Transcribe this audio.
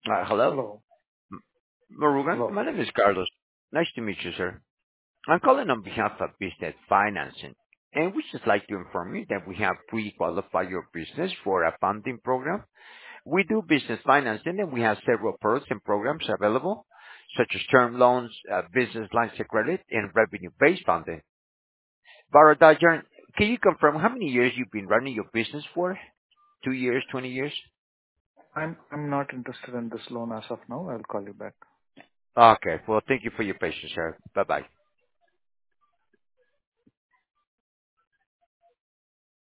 Hello, Hello. Marugan. Hello. My name is Carlos. Nice to meet you, sir. I'm calling on behalf of Business Financing, and we just like to inform you that we have pre-qualified your business for a funding program. We do business financing, and we have several products and programs available, such as term loans, business lines of credit, and revenue-based funding. Baradajan, can you confirm how many years you've been running your business for? 2 years, 20 years? I'm not interested in this loan as of now. I'll call you back. Okay. Well, thank you for your patience, sir. Bye-bye.